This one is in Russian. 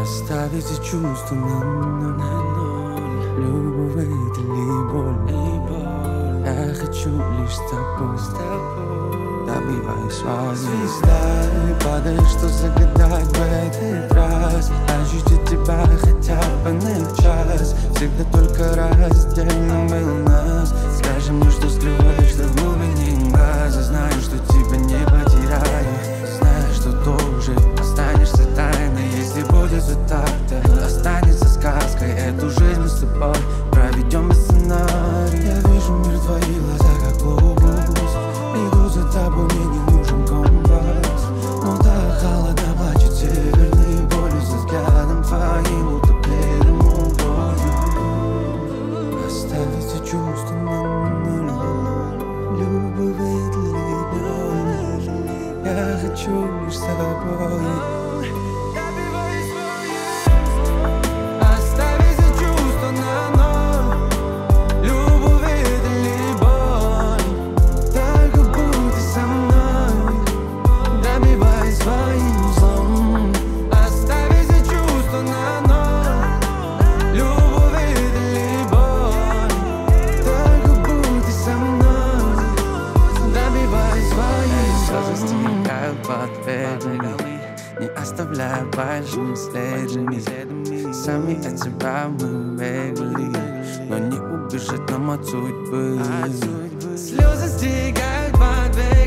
Оставить эти чувства на ноль. Любовь это ли боль? Я хочу лишь с тобой. Добивай свою звезда. И падаешь, что загадать в этот раз. Ощутить тебя хотя бы на час. Всегда только раздельно было нас. Скажи мне, что скрываешь ты в глубине глаза. Знаю, что тебя не потеряю. Знаю, что тоже останешься тайной. Если будет вот так, то останется сказкой. Эту жизнь мы с тобой проведем без сценария. Я вижу мир в твоих глазах, как глобус. Иду за тобой, мне не нужен компас. Но так холодно плачет северные боли. Со взглядом твоим утопленным любовью. Оставить все чувства на ноль. Любовь это ли боль? Я хочу лишь с тобой. Не оставляя большими следами. Сами от себя мы бегали, но не убежать нам от судьбы. Слезы стекают по двери.